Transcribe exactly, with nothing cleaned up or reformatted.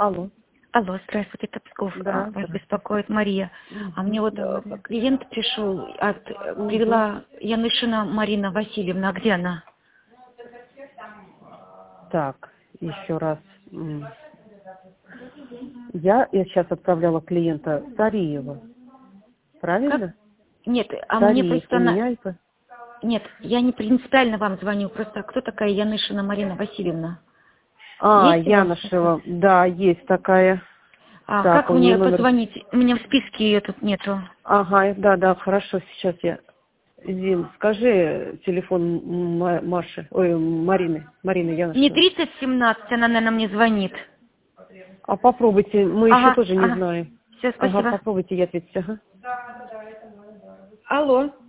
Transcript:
Алло. Алло, здравствуйте, это Псков. Да, Вас здравствуйте. беспокоит Мария. А мне вот Да. клиент пришел, от, привела Янышина Марина Васильевна. А где она? Так, еще раз. М. Я, я сейчас отправляла клиента Сариева. Правильно? Нет, а мне Сариев. просто У она... меня это... Нет, я не принципиально вам звоню, просто кто такая Янышина Марина Васильевна? А, Есть у вас такая? Янышева. Да, есть такая. А Так, как у нее мне номер... позвонить? У меня в списке ее тут нету. Ага, да, да, хорошо, сейчас я... Зин, скажи телефон М- Маши, ой, Марины, Марины Не Янышевой. тридцать семнадцать, она, наверное, мне звонит. А попробуйте, мы еще Ага, тоже не ага. знаем. Все, Ага, спасибо. попробуйте ей ответить, ага. Алло.